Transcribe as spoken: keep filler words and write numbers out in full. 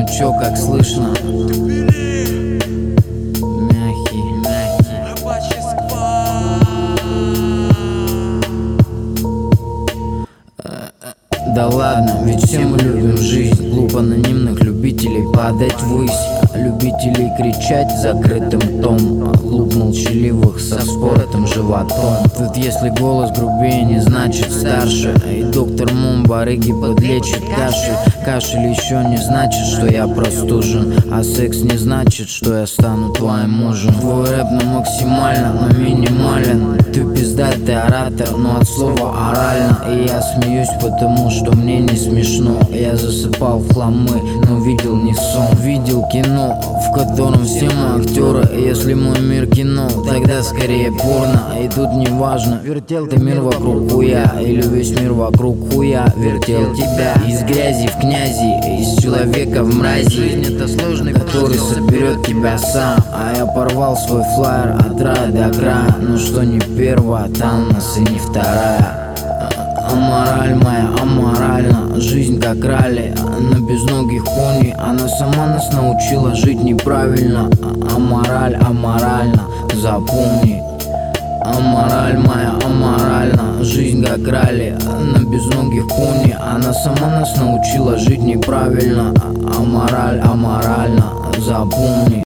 чё, как слышно? Мягкий, мягкий. Рабочий сквад. Да ладно, ведь все мы любим жизнь. Клуб анонимных любителей падать ввысь, любителей кричать закрытым том, клуб молчаливых со вспоротым животом. Тут если голос грубее, не значит старше. И доктор Мум барыги подлечит кашель. Кашель еще не значит, что я простужен, а секс не значит, что я стану твоим мужем. Твой рэп на максимально, но минимален. Ты пиздатый оратор, но от слова орально. И я смеюсь, потому что мне не смешно. Я засыпал в хламы, но видел не сон. Видел кино, в котором все мы актеры. Если мой мир кино, тогда скорее порно. И тут не важно, вертел ты мир вокруг хуя или весь мир вокруг хуя вертел тебя. Из грязи в князи, из человека в мрази. Жизнь это сложный, который соберет тебя сам. А я порвал свой флаер от рая до края. Ну что не первая, там нас и не вторая. Амораль моя аморальна, жизнь как ралли на безногих пони. Она сама нас научила жить неправильно. Амораль аморальна, запомни. Амораль моя аморальна, жизнь как ралли на безногих пони. Она сама нас научила жить неправильно. Амораль аморальна, запомни.